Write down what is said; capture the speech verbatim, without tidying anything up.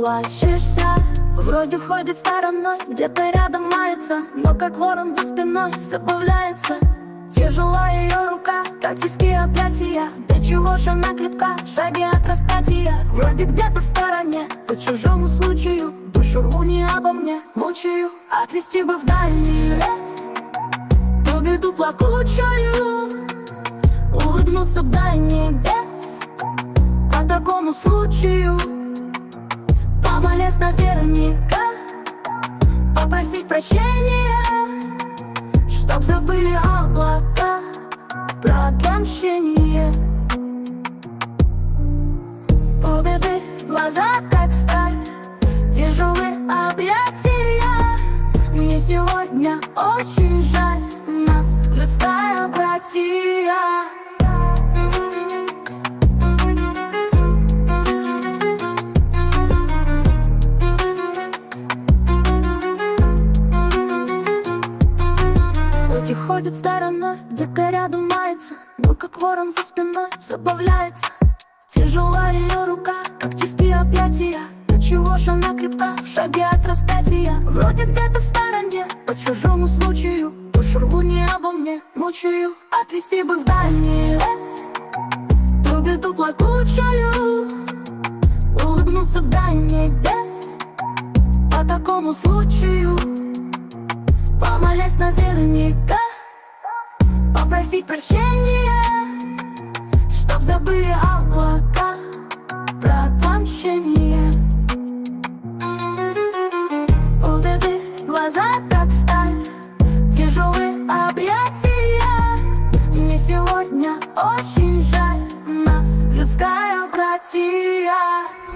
плачешься. Вроде ходит стороной, где-то рядом мается, но как ворон за спиной забавляется. Тяжела ее рука, как тиски объятия. До чего ж она крепка, шаги от распятия. Вроде где-то в стороне, по чужому случаю. Душу рву не обо мне, мучаю. Отвезти бы в дальний лес ту беду плакучую, улыбнуться б до небес по такому случаю. Помолясь наверняка, попросить прощения, чтоб забыли облака про отомщение. У беды глаза как сталь, тяжелые объятия. Мне сегодня очень жаль, нас людская братья. Вроде ходит стороной, где-то рядом мается, но как ворон за спиной забавляется. Тяжела ее рука, как тиски объятия. До чего ж она крепка, в шаге от распятия. Вроде где-то в стороне, по чужому случаю. Душу рву не обо мне, мучаю. Отвезти бы в дальний лес ту беду плакучую, улыбнуться б до небес по такому случаю. Помолясь наверняка, попросить прощения, чтоб забыли облака про отомщение. У беды глаза как сталь, тяжелые объятия. Мне сегодня очень жаль, нас людская братья.